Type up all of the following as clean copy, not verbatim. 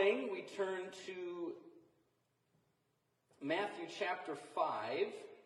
morning, we turn to Matthew chapter 5,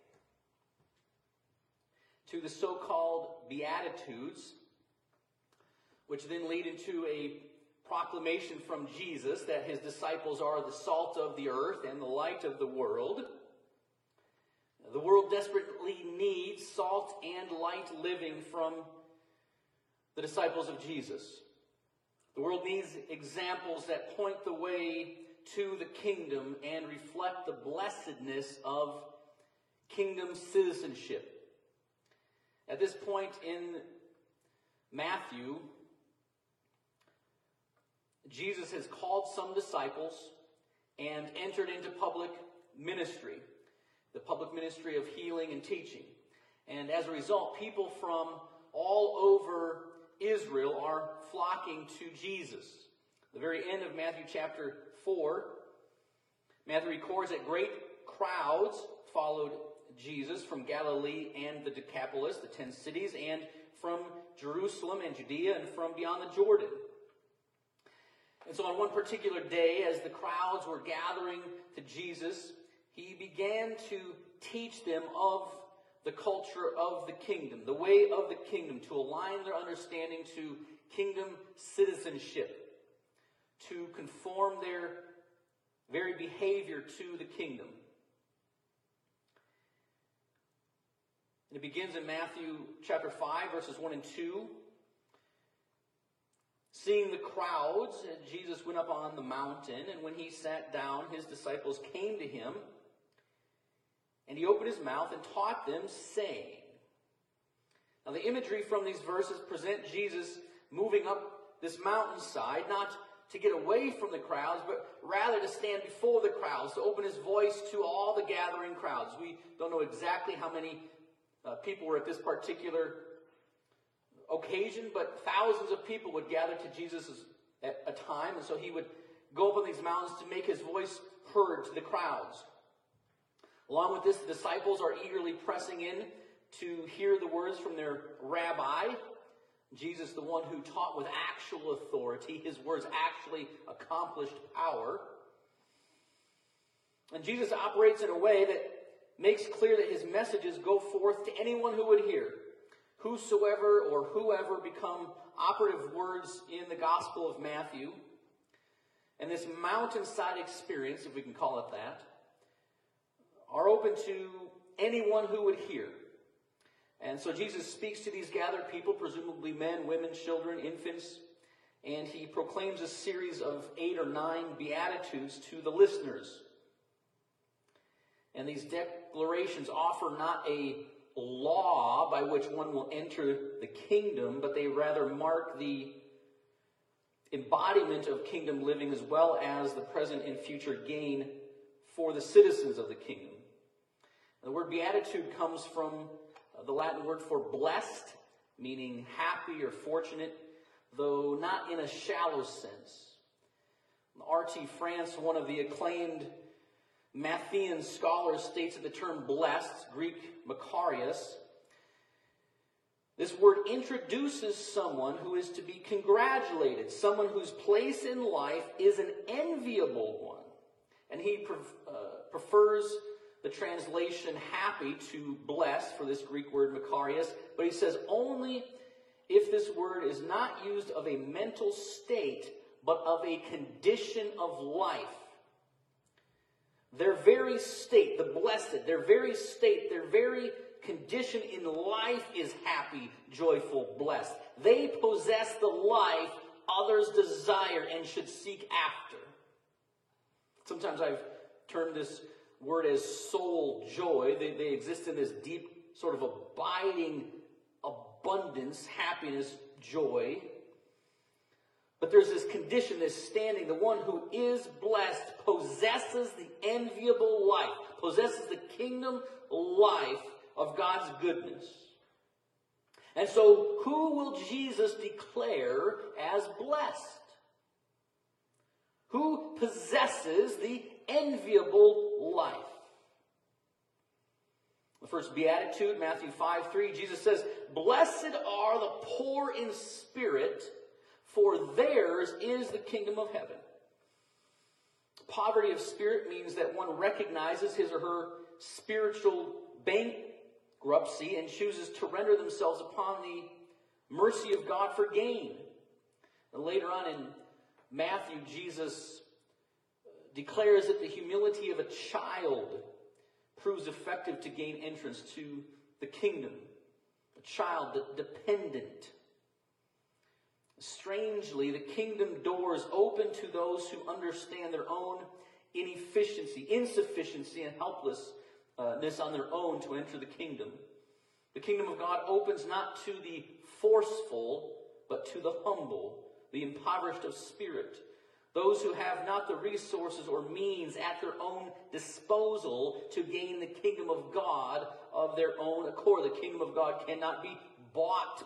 to the so-called Beatitudes, which then lead into a proclamation from Jesus that his disciples are the salt of the earth and the light of the world. The world desperately needs salt and light living from the disciples of Jesus. The world needs examples that point the way to the kingdom and reflect the blessedness of kingdom citizenship. At this point in Matthew, Jesus has called some disciples and entered into public ministry, the public ministry of healing and teaching. And as a result, people from all over Israel are flocking to Jesus. The very end of Matthew chapter 4, Matthew records that great crowds followed Jesus from Galilee and the Decapolis, the 10 cities, and from Jerusalem and Judea and from beyond the Jordan. And so on one particular day, as the crowds were gathering to Jesus, he began to teach them of the culture of the kingdom, the way of the kingdom, to align their understanding to kingdom citizenship, to conform their very behavior to the kingdom. And it begins in Matthew chapter 5, verses 1 and 2. Seeing the crowds, Jesus went up on the mountain, and when he sat down, his disciples came to him, and he opened his mouth and taught them, saying. Now the imagery from these verses present Jesus moving up this mountainside, not to get away from the crowds, but rather to stand before the crowds, to open his voice to all the gathering crowds. We don't know exactly how many people were at this particular occasion, but thousands of people would gather to Jesus at a time, and so he would go up on these mountains to make his voice heard to the crowds. Along with this, the disciples are eagerly pressing in to hear the words from their rabbi, Jesus, the one who taught with actual authority. His words actually accomplished power. And Jesus operates in a way that makes clear that his messages go forth to anyone who would hear. Whosoever or whoever become operative words in the Gospel of Matthew. And this mountainside experience, if we can call it that, are open to anyone who would hear. And so Jesus speaks to these gathered people, presumably men, women, children, infants, and he proclaims a series of 8 or 9 Beatitudes to the listeners. And these declarations offer not a law by which one will enter the kingdom, but they rather mark the embodiment of kingdom living as well as the present and future gain for the citizens of the kingdom. The word beatitude comes from the Latin word for blessed, meaning happy or fortunate, though not in a shallow sense. R.T. France, one of the acclaimed Matthean scholars, states that the term blessed, Greek makarios, this word introduces someone who is to be congratulated, someone whose place in life is an enviable one. And he prefers the translation happy to blessed for this Greek word makarios, but he says only if this word is not used of a mental state, but of a condition of life. Their very state, the blessed, their very state, their very condition in life is happy, joyful, blessed. They possess the life others desire and should seek after. Sometimes I've termed this word as soul joy. They exist in this deep sort of abiding abundance, happiness, joy. But there's this condition, this standing. The one who is blessed possesses the enviable life, possesses the kingdom life of God's goodness. And so who will Jesus declare as blessed? Who possesses the enviable life? The first beatitude, Matthew 5:3, Jesus says, "Blessed are the poor in spirit, for theirs is the kingdom of heaven." Poverty of spirit means that one recognizes his or her spiritual bankruptcy and chooses to render themselves upon the mercy of God for gain. And later on in Matthew, Jesus declares that the humility of a child proves effective to gain entrance to the kingdom. A child, dependent. Strangely, the kingdom doors open to those who understand their own inefficiency, insufficiency, and helplessness on their own to enter the kingdom. The kingdom of God opens not to the forceful, but to the humble, the impoverished of spirit, those who have not the resources or means at their own disposal to gain the kingdom of God of their own accord. The kingdom of God cannot be bought.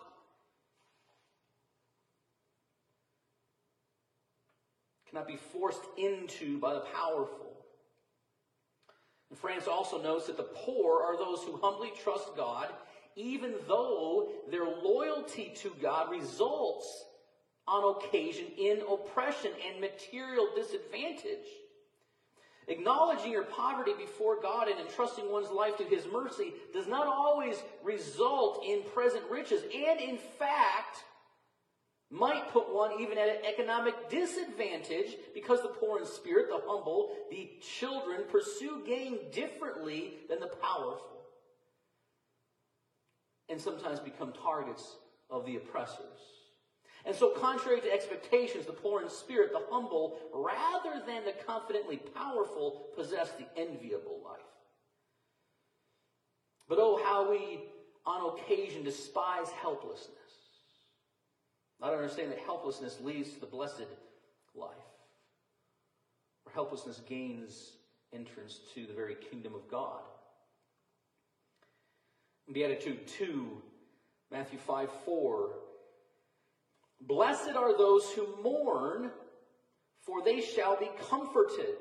Cannot be forced into by the powerful. And France also notes that the poor are those who humbly trust God, even though their loyalty to God results on occasion in oppression and material disadvantage. Acknowledging your poverty before God and entrusting one's life to His mercy does not always result in present riches, and in fact might put one even at an economic disadvantage, because the poor in spirit, the humble, the children pursue gain differently than the powerful, and sometimes become targets of the oppressors. And so, contrary to expectations, the poor in spirit, the humble, rather than the confidently powerful, possess the enviable life. But oh, how we on occasion despise helplessness. Not understand that helplessness leads to the blessed life, where helplessness gains entrance to the very kingdom of God. Beatitude 2, Matthew 5:4. Blessed are those who mourn, for they shall be comforted.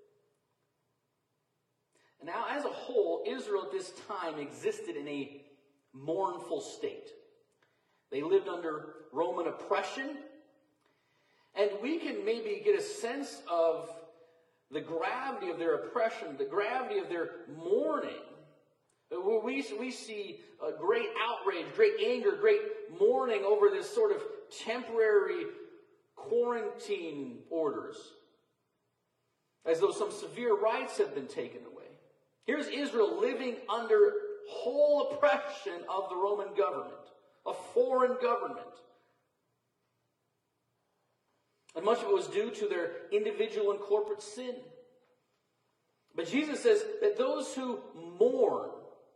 And now, as a whole, Israel at this time existed in a mournful state. They lived under Roman oppression, and we can maybe get a sense of the gravity of their oppression, the gravity of their mourning. We see a great outrage, great anger, great mourning over this sort of temporary quarantine orders, as though some severe rights have been taken away. Here's Israel living under whole oppression of the Roman government, a foreign government. And much of it was due to their individual and corporate sin. But Jesus says that those who mourn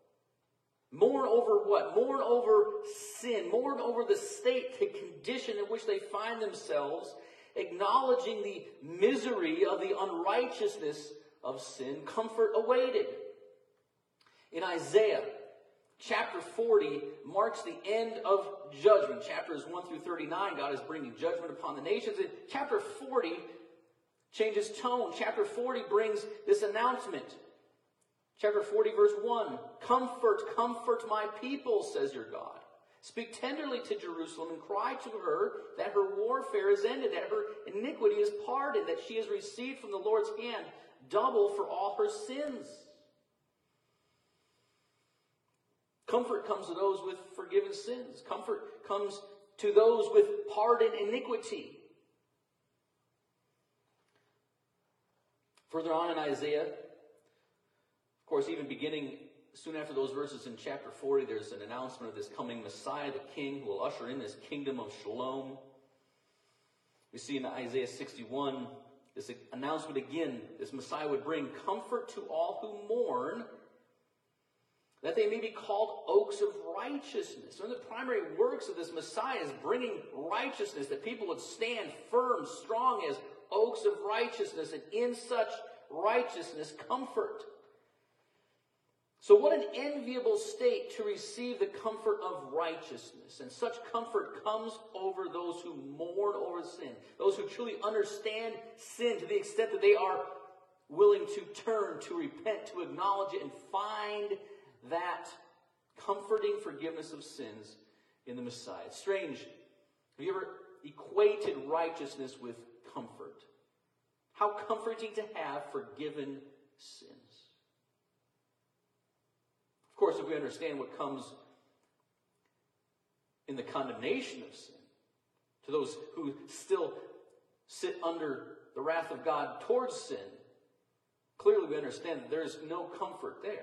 over what? Mourn over sin. Mourn over the state, the condition in which they find themselves, acknowledging the misery of the unrighteousness of sin. Comfort awaited. In Isaiah, chapter 40 marks the end of judgment. Chapters 1 through 39, God is bringing judgment upon the nations. And chapter 40 changes tone. Chapter 40 brings this announcement. Chapter 40, verse 1, Comfort, comfort my people, says your God. Speak tenderly to Jerusalem and cry to her that her warfare is ended, that her iniquity is pardoned, that she has received from the Lord's hand double for all her sins. Comfort comes to those with forgiven sins. Comfort comes to those with pardoned iniquity. Further on in Isaiah, of course, even beginning soon after those verses in chapter 40, there's an announcement of this coming Messiah, the King, who will usher in this kingdom of shalom. We see in Isaiah 61, this announcement again, this Messiah would bring comfort to all who mourn, that they may be called oaks of righteousness. One of the primary works of this Messiah is bringing righteousness, that people would stand firm, strong as oaks of righteousness, and in such righteousness, comfort. So what an enviable state to receive the comfort of righteousness. And such comfort comes over those who mourn over sin, those who truly understand sin to the extent that they are willing to turn, to repent, to acknowledge it, and find that comforting forgiveness of sins in the Messiah. It's strange. Have you ever equated righteousness with comfort? How comforting to have forgiven sins. Of course, if we understand what comes in the condemnation of sin, to those who still sit under the wrath of God towards sin, clearly we understand that there is no comfort there.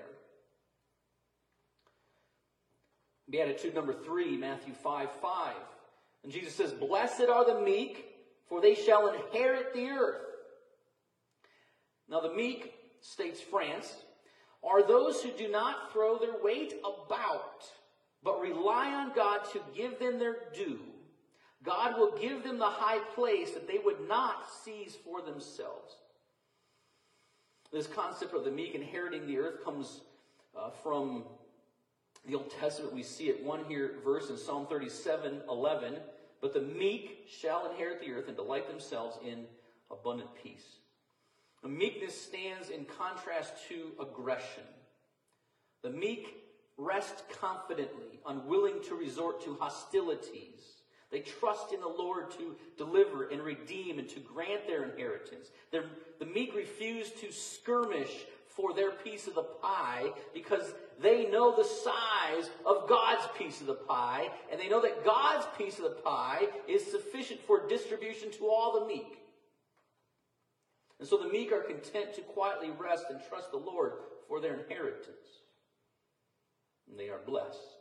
Beatitude number 3, Matthew 5:5. And Jesus says, "Blessed are the meek, for they shall inherit the earth." Now the meek, states France, are those who do not throw their weight about, but rely on God to give them their due. God will give them the high place that they would not seize for themselves. This concept of the meek inheriting the earth comes from the Old Testament. We see it one here verse in Psalm 37:11. But the meek shall inherit the earth and delight themselves in abundant peace. The meekness stands in contrast to aggression. The meek rest confidently, unwilling to resort to hostilities. They trust in the Lord to deliver and redeem and to grant their inheritance. The meek refuse to skirmish for their piece of the pie because they know the size of God's piece of the pie, and they know that God's piece of the pie is sufficient for distribution to all the meek. And so the meek are content to quietly rest and trust the Lord for their inheritance. And they are blessed.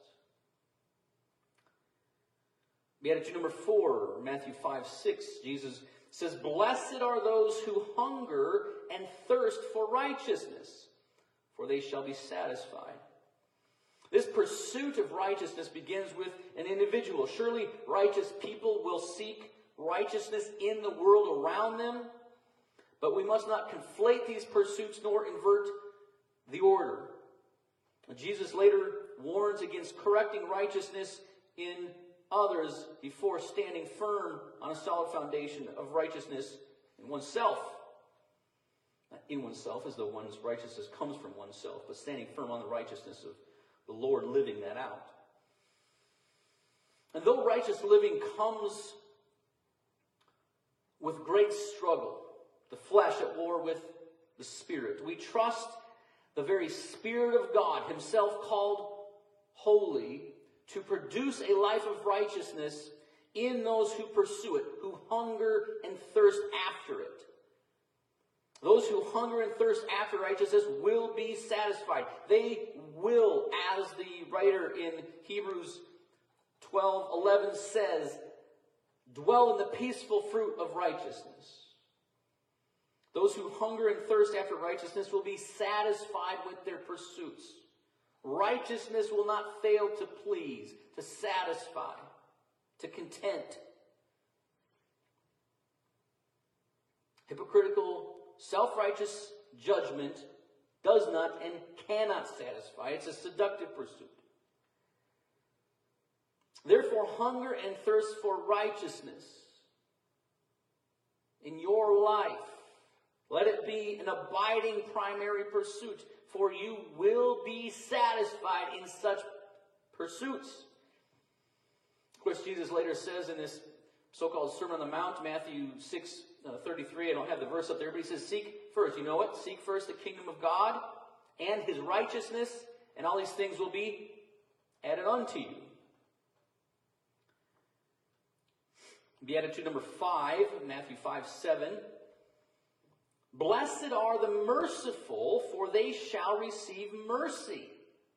Beatitude number 4, Matthew 5:6, Jesus says, "Blessed are those who hunger and thirst for righteousness, for they shall be satisfied." This pursuit of righteousness begins with an individual. Surely righteous people will seek righteousness in the world around them, but we must not conflate these pursuits nor invert the order. Jesus later warns against correcting righteousness in others before standing firm on a solid foundation of righteousness in oneself. Not in oneself, as though one's righteousness comes from oneself, but standing firm on the righteousness of the Lord, living that out. And though righteous living comes with great struggle, the flesh at war with the Spirit, we trust the very Spirit of God, himself called holy, to produce a life of righteousness in those who pursue it, who hunger and thirst after it. Those who hunger and thirst after righteousness will be satisfied. They will, as the writer in Hebrews 12:11 says, dwell in the peaceful fruit of righteousness. Those who hunger and thirst after righteousness will be satisfied with their pursuits. Righteousness will not fail to please, to satisfy, to content. Hypocritical, self-righteous judgment does not and cannot satisfy. It's a seductive pursuit. Therefore, hunger and thirst for righteousness in your life. Let it be an abiding primary pursuit, for you will be satisfied in such pursuits. Of course, Jesus later says in this so-called Sermon on the Mount, Matthew 6:33, I don't have the verse up there, but he says, seek first, you know what? Seek first the kingdom of God and his righteousness, and all these things will be added unto you. Beatitude number 5, Matthew 5:7. Blessed are the merciful, for they shall receive mercy.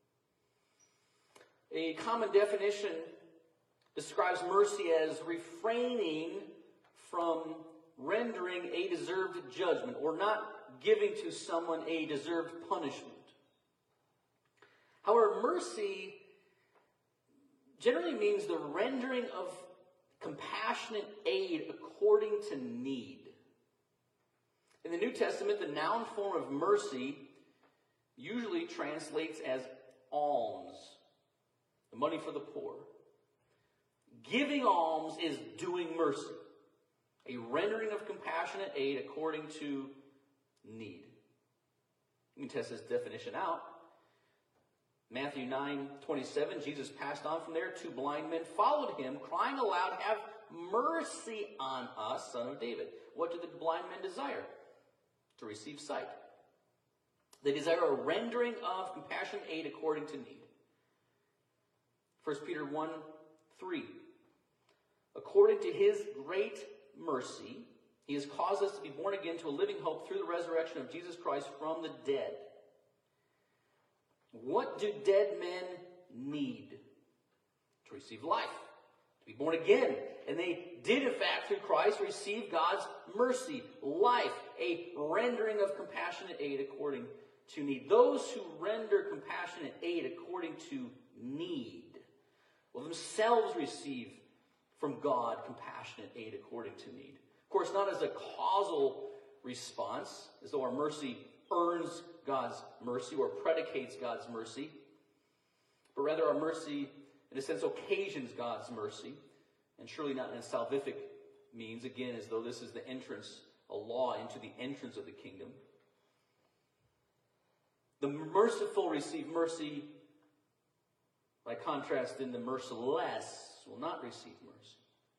A common definition describes mercy as refraining from rendering a deserved judgment or not giving to someone a deserved punishment. However, mercy generally means the rendering of compassionate aid according to need. In the New Testament, the noun form of mercy usually translates as alms, the money for the poor. Giving alms is doing mercy, a rendering of compassionate aid according to need. You can test this definition out. Matthew 9:27, Jesus passed on from there. 2 blind men followed him, crying aloud, "Have mercy on us, Son of David." What did the blind men desire? to receive sight. They desire a rendering of compassionate aid according to need. 1 Peter 1:3. According to his great mercy, he has caused us to be born again to a living hope through the resurrection of Jesus Christ from the dead. What do dead men need? To receive life, to be born again. And they did, in fact, through Christ, receive God's mercy, life, a rendering of compassionate aid according to need. Those who render compassionate aid according to need will themselves receive from God compassionate aid according to need. Of course, not as a causal response, as though our mercy earns God's mercy or predicates God's mercy, but rather our mercy, in a sense, occasions God's mercy, and surely not in a salvific means, again, as though this is the entrance, a law into the entrance of the kingdom. The merciful receive mercy. By contrast, then, the merciless will not receive mercy.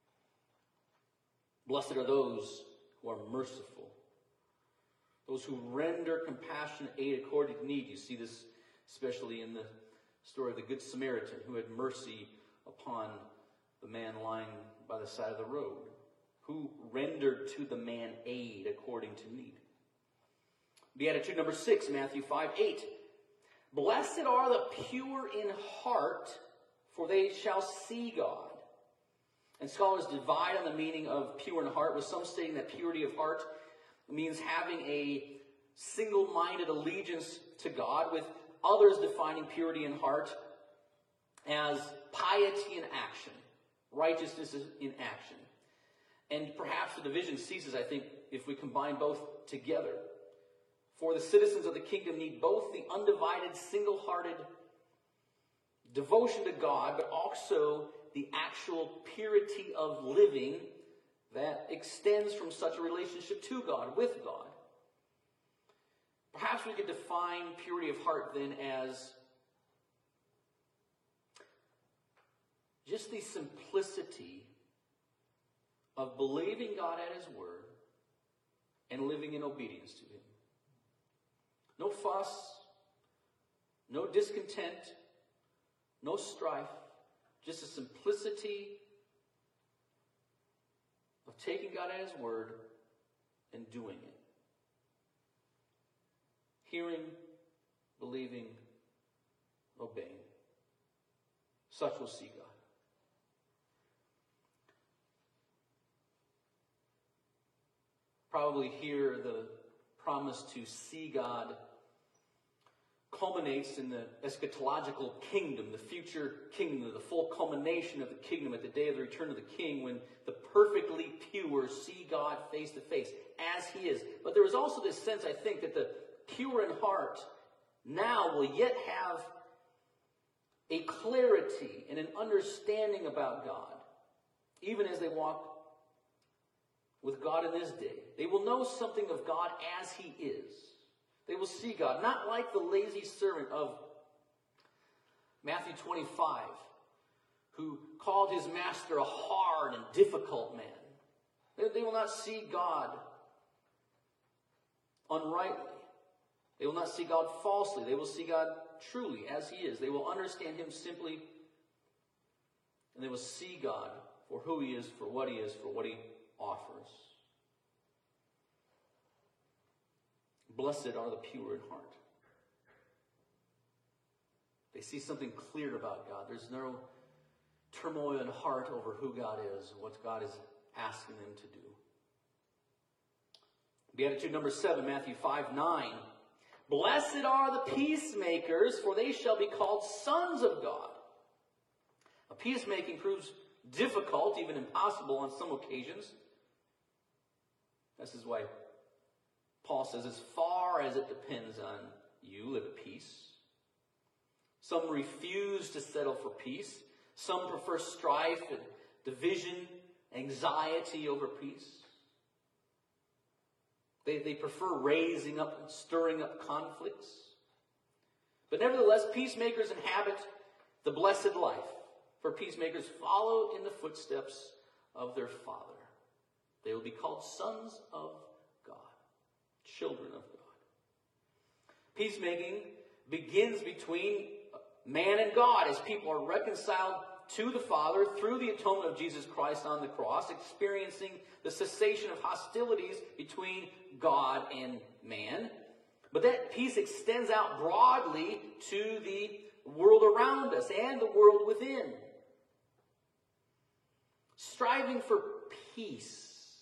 Blessed are those who are merciful, those who render compassionate aid according to need. You see this especially in the story of the Good Samaritan, who had mercy upon the man lying by the side of the road, who rendered to the man aid according to need. Beatitude number 6, Matthew 5:8. Blessed are the pure in heart, for they shall see God. And scholars divide on the meaning of pure in heart, with some stating that purity of heart means having a single-minded allegiance to God, with others defining purity in heart as piety in action, righteousness in action. And perhaps the division ceases, I think, if we combine both together. For the citizens of the kingdom need both the undivided, single-hearted devotion to God, but also the actual purity of living that extends from such a relationship to God, with God. Perhaps we could define purity of heart then as just the simplicity of believing God at his word and living in obedience to him. No fuss, no discontent, no strife, just a simplicity of taking God at his word and doing it. Hearing, believing, obeying. Such will see God. Probably here the promise to see God culminates in the eschatological kingdom, the future kingdom, the full culmination of the kingdom at the day of the return of the king, when the perfectly pure see God face to face as he is. But there is also this sense, I think, that the pure in heart now will yet have a clarity and an understanding about God, even as they walk with God in this day. They will know something of God as he is. They will see God, not like the lazy servant of Matthew 25, who called his master a hard and difficult man. They will not see God unrightly. They will not see God falsely. They will see God truly as he is. They will understand him simply, and they will see God for who he is, for what he is, for what he offers. Blessed are the pure in heart. They see something clear about God. There's no turmoil in heart over who God is, what God is asking them to do. Beatitude number 7, Matthew 5:9. Blessed are the peacemakers, for they shall be called sons of God. Now, peacemaking proves difficult, even impossible on some occasions. This is why Paul says, as far as it depends on you, live at peace. Some refuse to settle for peace. Some prefer strife and division, anxiety over peace. They prefer raising up and stirring up conflicts. But nevertheless, peacemakers inhabit the blessed life, for peacemakers follow in the footsteps of their Father. They will be called sons of God, children Peacemaking begins between man and God as people are reconciled to the Father through the atonement of Jesus Christ on the cross, experiencing the cessation of hostilities between God and man. But that peace extends out broadly to the world around us and the world within. Striving for peace.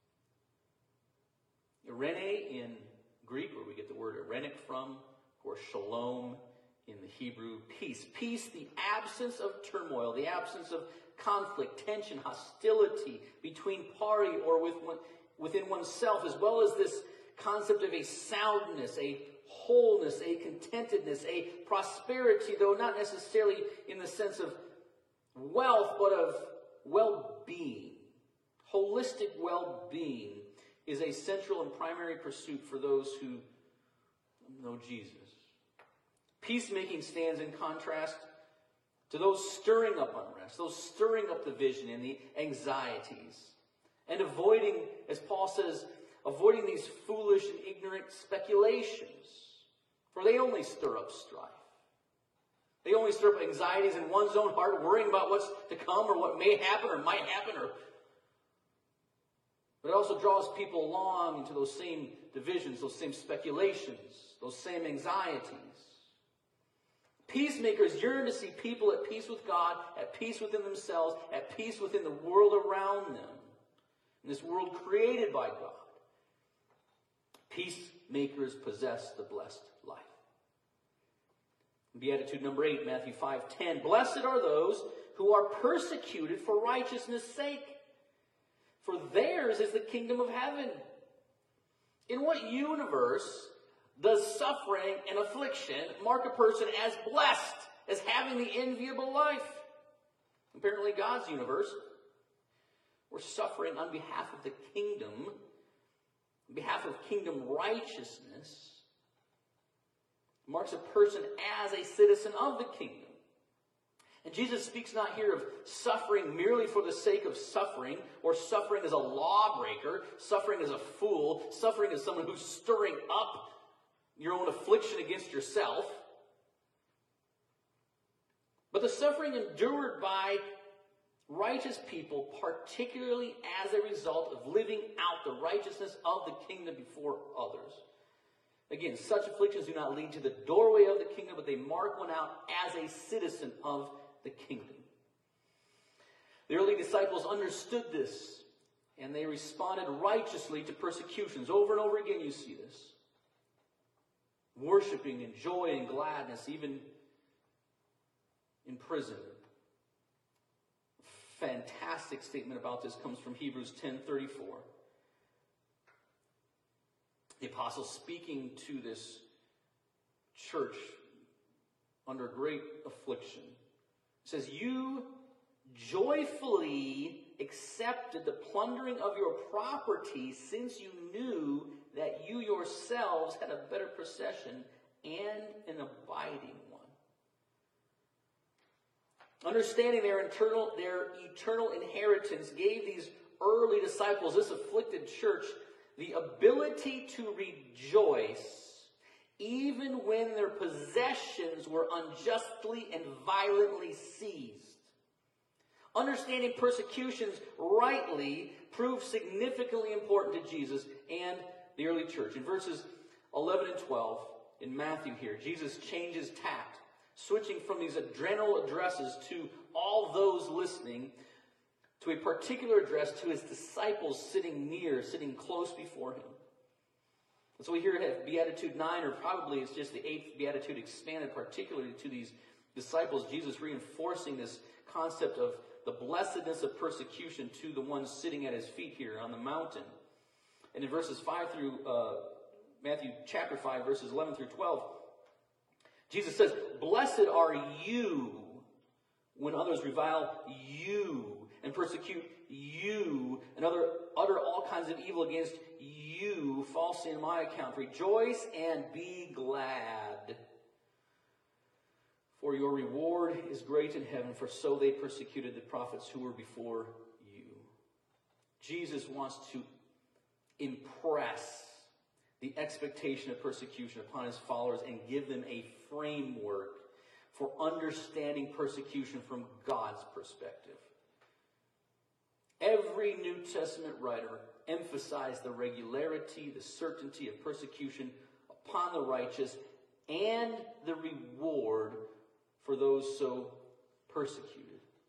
Irene in Greek, where we get the word Irenic from, or shalom in the Hebrew, peace. Peace, the absence of turmoil, the absence of conflict, tension, hostility between party or within oneself, as well as this concept of a soundness, a wholeness, a contentedness, a prosperity, though not necessarily in the sense of wealth, but of well-being. Holistic well-being is a central and primary pursuit for those who know Jesus. Peacemaking stands in contrast to those stirring up unrest, those stirring up the vision and the anxieties, and avoiding, as Paul says, avoiding these foolish and ignorant speculations, for they only stir up strife. They only stir up anxieties in one's own heart, worrying about what's to come or what may happen or might happen. But it also draws people along into those same divisions, those same speculations, those same anxieties. Peacemakers yearn to see people at peace with God, at peace within themselves, at peace within the world around them, in this world created by God. Peacemakers possess the blessed life. Beatitude number 8, Matthew 5:10. Blessed are those who are persecuted for righteousness' sake, for theirs is the kingdom of heaven. In what universe does suffering and affliction mark a person as blessed, as having the enviable life? Apparently God's universe, where suffering on behalf of the kingdom, on behalf of kingdom righteousness, marks a person as a citizen of the kingdom. And Jesus speaks not here of suffering merely for the sake of suffering, or suffering as a lawbreaker, suffering as a fool, suffering as someone who's stirring up your own affliction against yourself. But the suffering endured by righteous people, particularly as a result of living out the righteousness of the kingdom before others. Again, such afflictions do not lead to the doorway of the kingdom, but they mark one out as a citizen of the kingdom. The early disciples understood this, and they responded righteously to persecutions. Over and over again you see this. Worshiping in joy and gladness, even in prison. Fantastic statement about this comes from Hebrews 10:34. The apostle, speaking to this church under great affliction, says, "You joyfully accepted the plundering of your property, since you knew that you yourselves had a better possession and an abiding one." Understanding their eternal inheritance gave these early disciples, this afflicted church, the ability to rejoice even when their possessions were unjustly and violently seized. Understanding persecutions rightly proved significantly important to Jesus and the early church. In verses 11 and 12 in Matthew here, Jesus changes tact, switching from these general addresses to all those listening to a particular address to his disciples sitting near, sitting close before him. And so we here have Beatitude 9, or probably it's just the 8th Beatitude expanded particularly to these disciples. Jesus reinforcing this concept of the blessedness of persecution to the ones sitting at his feet here on the mountain. And in verses 5 through, Matthew chapter 5, verses 11 through 12, Jesus says, "Blessed are you when others revile you and persecute you and utter all kinds of evil against you falsely in my account. Rejoice and be glad, for your reward is great in heaven, for so they persecuted the prophets who were before you." Jesus wants to impress the expectation of persecution upon his followers and give them a framework for understanding persecution from God's perspective. Every New Testament writer emphasized the regularity, the certainty of persecution upon the righteous and the reward for those so persecuted.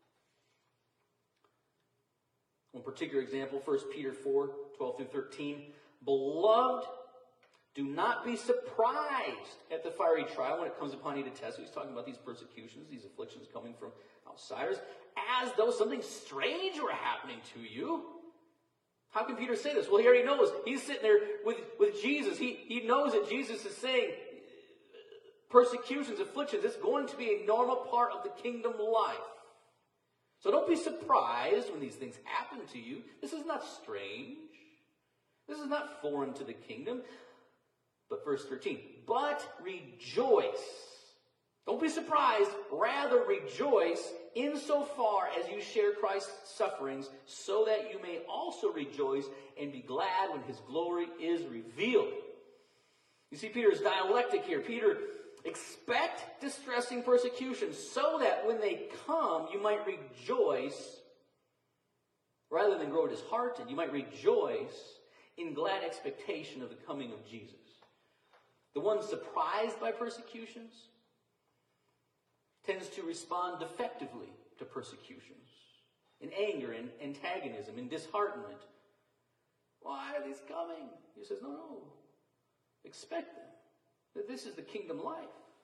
One particular example, 1 Peter 4, 12 through 13. Beloved, do not be surprised at the fiery trial when it comes upon you to test. He's talking about these persecutions, these afflictions coming from outsiders, as though something strange were happening to you. How can Peter say this? Well, he already knows. He's sitting there with Jesus. He knows that Jesus is saying persecutions, afflictions, it's going to be a normal part of the kingdom life. So don't be surprised when these things happen to you. This is not strange. This is not foreign to the kingdom. But verse 13, but rejoice. Don't be surprised. Rather rejoice insofar as you share Christ's sufferings, so that you may also rejoice and be glad when his glory is revealed. You see Peter's dialectic here. Peter, expect distressing persecution so that when they come, you might rejoice rather than grow disheartened. You might rejoice in glad expectation of the coming of Jesus. The one surprised by persecutions tends to respond defectively to persecutions, in anger, in antagonism, in disheartenment. Why are these coming? He says, no. Expect them. That this is the kingdom life.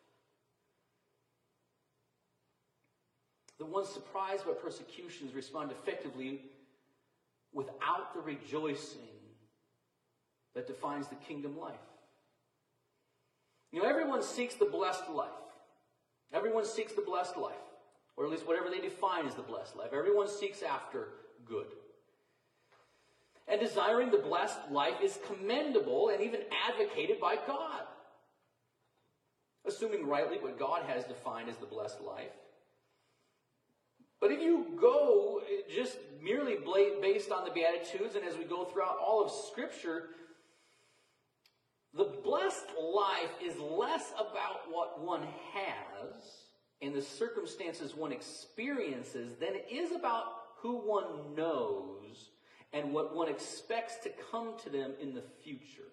The ones surprised by persecutions respond effectively without the rejoicing that defines the kingdom life. You know, everyone seeks the blessed life. Everyone seeks the blessed life, or at least whatever they define as the blessed life. Everyone seeks after good. And desiring the blessed life is commendable and even advocated by God. Assuming rightly what God has defined as the blessed life. But if you go just merely based on the Beatitudes, and as we go throughout all of Scripture, the blessed life is less about what one has and the circumstances one experiences than it is about who one knows and what one expects to come to them in the future.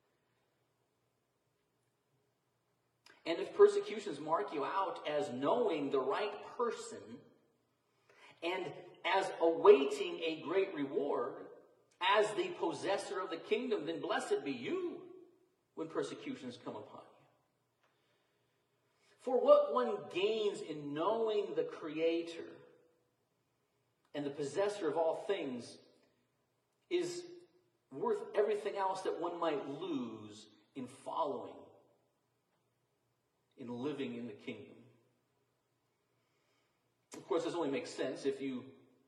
And if persecutions mark you out as knowing the right person and as awaiting a great reward, as the possessor of the kingdom, then blessed be you when persecutions come upon you. For what one gains in knowing the Creator and the possessor of all things is worth everything else that one might lose in following, in living in the kingdom. Of course, this only makes sense if you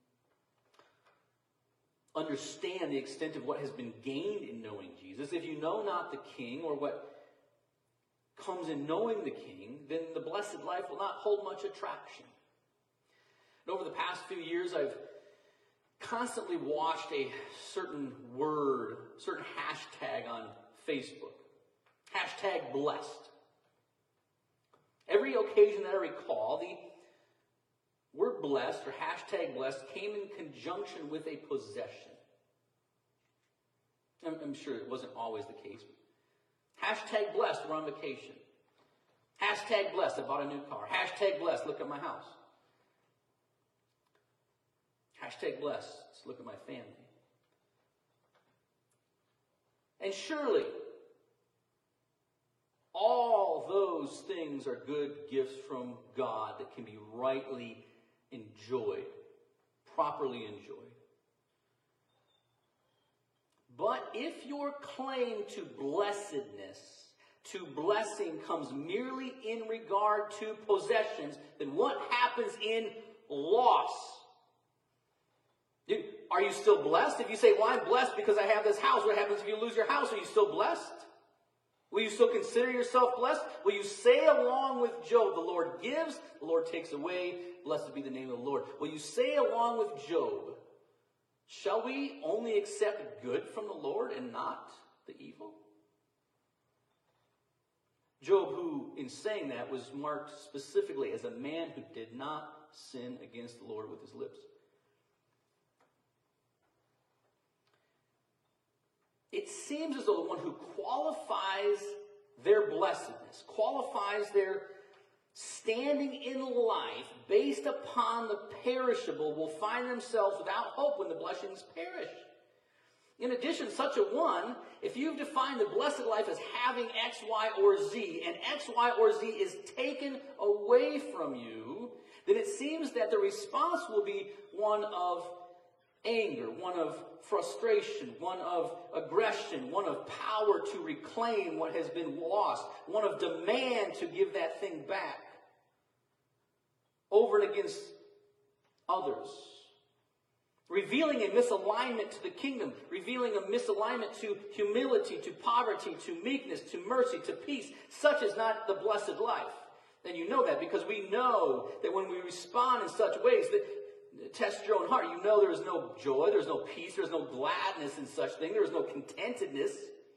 understand the extent of what has been gained in knowing Jesus. If you know not the King or what comes in knowing the King, then the blessed life will not hold much attraction. And over the past few years, I've constantly watched a certain word, certain hashtag on Facebook. Hashtag blessed. Every occasion that I recall, the word blessed or hashtag blessed came in conjunction with a possession. I'm sure it wasn't always the case. Hashtag blessed, we're on vacation. Hashtag blessed, I bought a new car. Hashtag blessed, look at my house. Hashtag blessed, let's look at my family. And surely, all those things are good gifts from God that can be rightly enjoyed, properly enjoyed. But if your claim to blessedness, to blessing comes merely in regard to possessions, then what happens in loss? Are you still blessed? If you say, well, I'm blessed because I have this house, what happens if you lose your house? Are you still blessed? Will you still consider yourself blessed? Will you say along with Job, the Lord gives, the Lord takes away, blessed be the name of the Lord. Will you say along with Job, shall we only accept good from the Lord and not the evil? Job, who in saying that was marked specifically as a man who did not sin against the Lord with his lips. It seems as though the one who qualifies their blessedness, qualifies their standing in life based upon the perishable, will find themselves without hope when the blessings perish. In addition, such a one, if you've defined the blessed life as having X, Y, or Z, and X, Y, or Z is taken away from you, then it seems that the response will be one of anger, one of frustration, one of aggression, one of power to reclaim what has been lost, one of demand to give that thing back over and against others. Revealing a misalignment to the kingdom, revealing a misalignment to humility, to poverty, to meekness, to mercy, to peace. Such is not the blessed life. And you know that because we know that when we respond in such ways, that test your own heart. You know there is no joy, there's no peace, there's no gladness in such thing, there is no contentedness.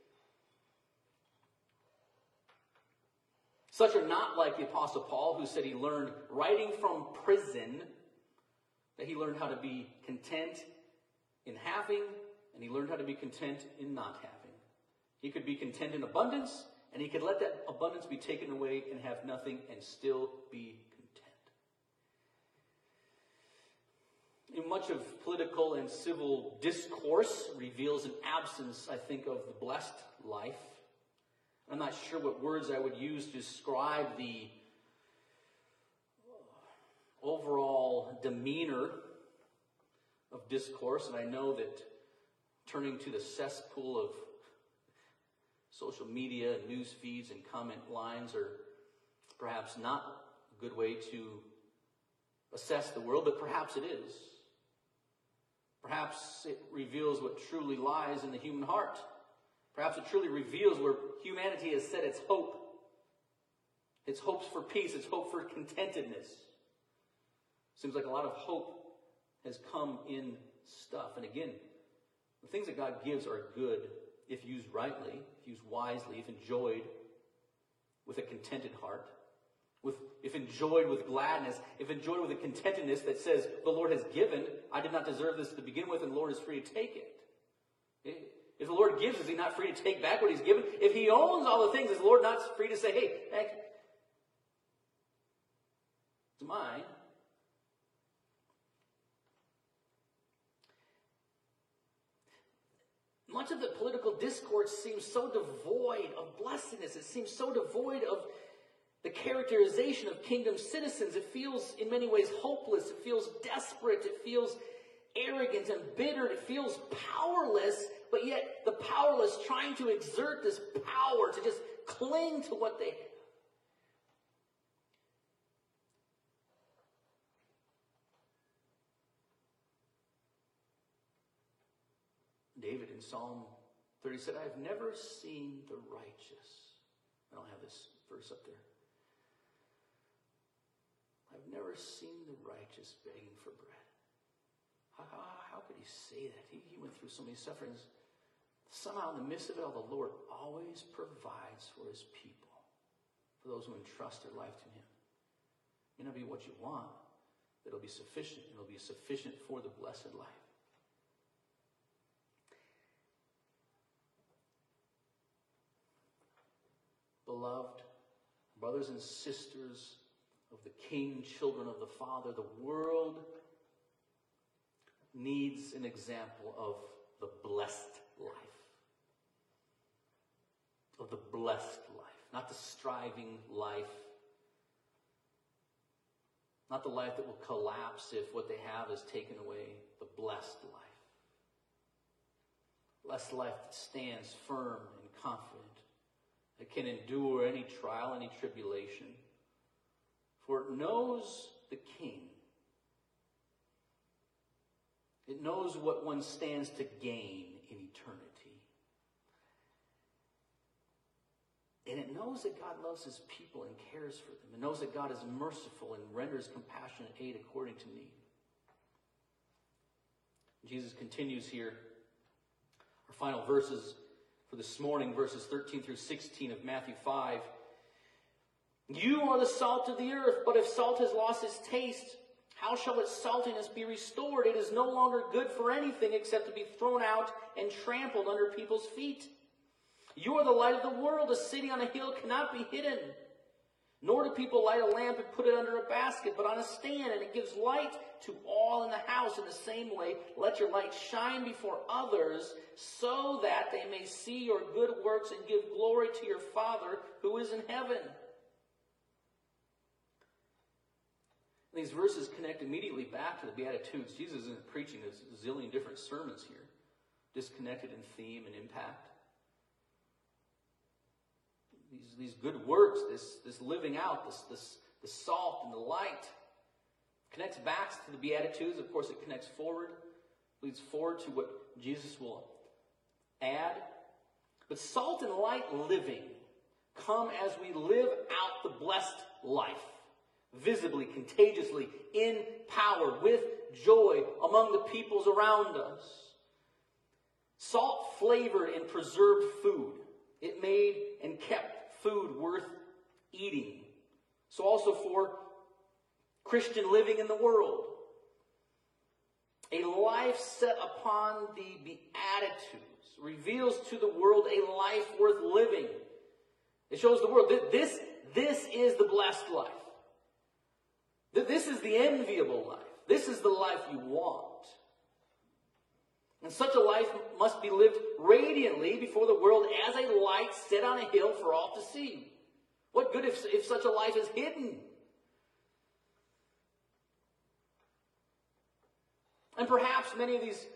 Such are not like the Apostle Paul, who said he learned writing from prison, that he learned how to be content in having, and he learned how to be content in not having. He could be content in abundance, and he could let that abundance be taken away and have nothing and still be content. In much of political and civil discourse reveals an absence, I think, of the blessed life. I'm not sure what words I would use to describe the overall demeanor of discourse, and I know that turning to the cesspool of social media and news feeds and comment lines are perhaps not a good way to assess the world, but perhaps it is. Perhaps it reveals what truly lies in the human heart. Perhaps it truly reveals where humanity has set its hope. Its hopes for peace, its hope for contentedness. Seems like a lot of hope has come in stuff. And again, the things that God gives are good if used rightly, if used wisely, if enjoyed with a contented heart, if enjoyed with gladness, if enjoyed with a contentedness that says, the Lord has given, I did not deserve this to begin with, and the Lord is free to take it. If the Lord gives, is he not free to take back what he's given? If he owns all the things, is the Lord not free to say, hey, heck, it's mine? Much of the political discourse seems so devoid of blessedness. It seems so devoid of the characterization of kingdom citizens. It feels in many ways hopeless. It feels desperate. It feels arrogant and bitter. It feels powerless, but yet the powerless trying to exert this power to just cling to what they have. David in Psalm 30 said, I have never seen the righteous. I don't have this verse up there. I've never seen the righteous begging for bread. How could he say that? He went through so many sufferings. Somehow in the midst of it all, the Lord always provides for his people, for those who entrust their life to him. It may not be what you want, but it'll be sufficient. It'll be sufficient for the blessed life. Beloved brothers and sisters of the King, children of the Father, the world needs an example of the blessed life. Of the blessed life. Not the striving life. Not the life that will collapse if what they have is taken away. The blessed life. Blessed life that stands firm and confident. That can endure any trial, any tribulation. For it knows the King. It knows what one stands to gain in eternity. And it knows that God loves his people and cares for them. It knows that God is merciful and renders compassionate aid according to need. Jesus continues here. Our final verses for this morning, verses 13 through 16 of Matthew 5. You are the salt of the earth, but if salt has lost its taste, how shall its saltiness be restored? It is no longer good for anything except to be thrown out and trampled under people's feet. You are the light of the world. A city on a hill cannot be hidden. Nor do people light a lamp and put it under a basket, but on a stand, and it gives light to all in the house. In the same way, let your light shine before others, so that they may see your good works and give glory to your Father who is in heaven. These verses connect immediately back to the Beatitudes. Jesus isn't preaching a zillion different sermons here, disconnected in theme and impact. These good works, this living out, the salt and the light, connects back to the Beatitudes. Of course, it connects forward, leads forward to what Jesus will add. But salt and light living come as we live out the blessed life, visibly, contagiously, in power, with joy among the peoples around us. Salt flavored and preserved food. It made and kept food worth eating. So also for Christian living in the world. A life set upon the Beatitudes reveals to the world a life worth living. It shows the world that this is the blessed life. That this is the enviable life. This is the life you want. And such a life must be lived radiantly before the world as a light set on a hill for all to see. What good if such a life is hidden? And perhaps many of these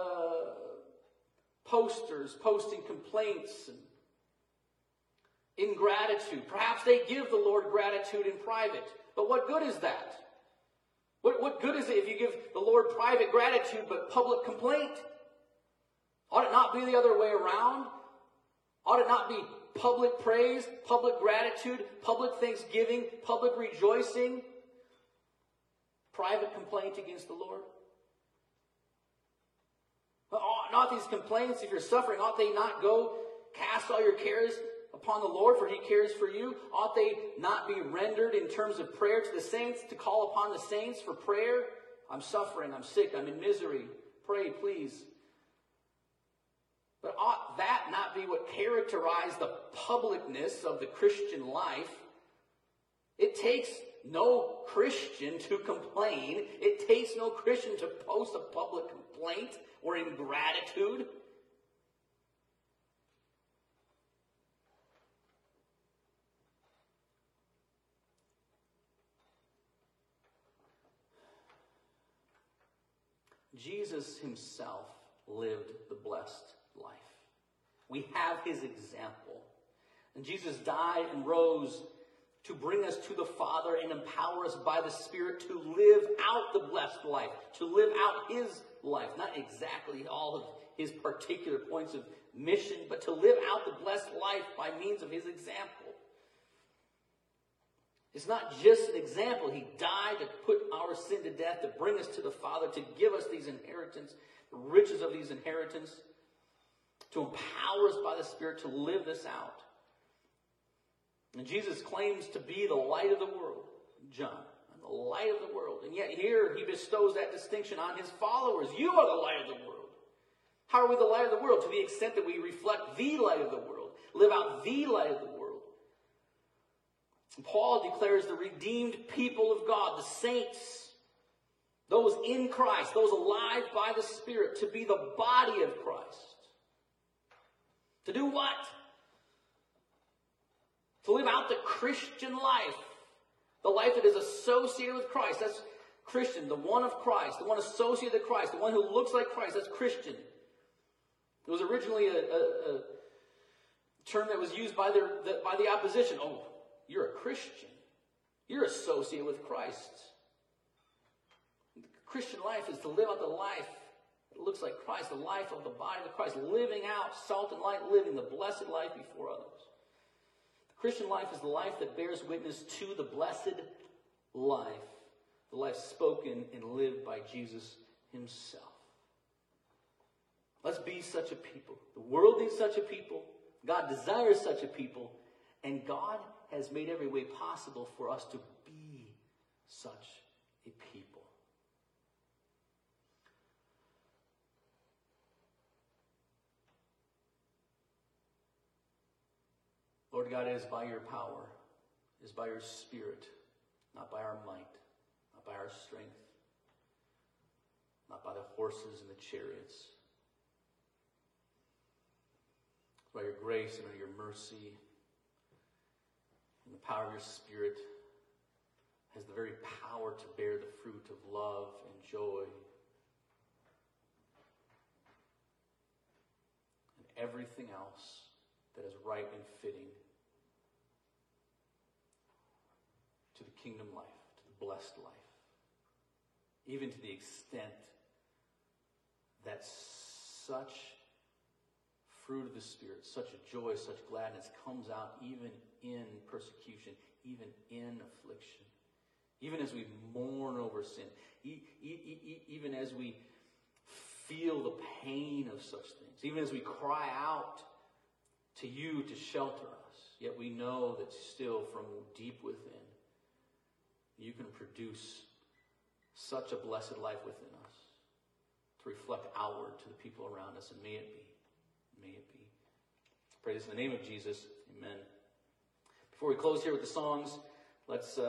posters posting complaints and ingratitude, perhaps they give the Lord gratitude in private. But what good is that? What good is it if you give the Lord private gratitude but public complaint? Ought it not be the other way around? Ought it not be public praise, public gratitude, public thanksgiving, public rejoicing, private complaint against the Lord? Ought not these complaints, if you're suffering, ought they not go cast all your cares upon the Lord, for he cares for you? Ought they not be rendered in terms of prayer to the saints, to call upon the saints for prayer? I'm suffering, I'm sick, I'm in misery. Pray, please. But ought that not be what characterized the publicness of the Christian life? It takes no Christian to complain. It takes no Christian to post a public complaint or ingratitude. Jesus himself lived the blessed life. We have his example. And Jesus died and rose to bring us to the Father and empower us by the Spirit to live out the blessed life, to live out his life. Not exactly all of his particular points of mission, but to live out the blessed life by means of his example. It's not just an example. He died to put our sin to death, to bring us to the Father, to give us these inheritance, the riches of these inheritance, to empower us by the Spirit to live this out. And Jesus claims to be the light of the world, John. I'm the light of the world. And yet here he bestows that distinction on his followers. You are the light of the world. How are we the light of the world? To the extent that we reflect the light of the world, live out the light of the world. Paul declares the redeemed people of God, the saints, those in Christ, those alive by the Spirit, to be the body of Christ. To do what? To live out the Christian life. The life that is associated with Christ. That's Christian, the one of Christ, the one associated with Christ, the one who looks like Christ. That's Christian. It was originally a term that was used by the opposition. Oh, you're a Christian. You're associated with Christ. The Christian life is to live out the life that looks like Christ, the life of the body of Christ, living out salt and light, living the blessed life before others. The Christian life is the life that bears witness to the blessed life, the life spoken and lived by Jesus himself. Let's be such a people. The world needs such a people. God desires such a people. And God has made every way possible for us to be such a people. Lord God, it is by your power, it is by your Spirit, not by our might, not by our strength, not by the horses and the chariots. It's by your grace and by your mercy and the power of your Spirit has the very power to bear the fruit of love and joy and everything else that is right and fitting to the kingdom life, to the blessed life, even to the extent that such fruit of the Spirit, such a joy, such gladness comes out even in persecution, even in affliction, even as we mourn over sin, even as we feel the pain of such things, even as we cry out to you to shelter us, yet we know that still from deep within, you can produce such a blessed life within us to reflect outward to the people around us, and may it be. May it be. Pray this in the name of Jesus. Amen. Before we close here with the songs, let's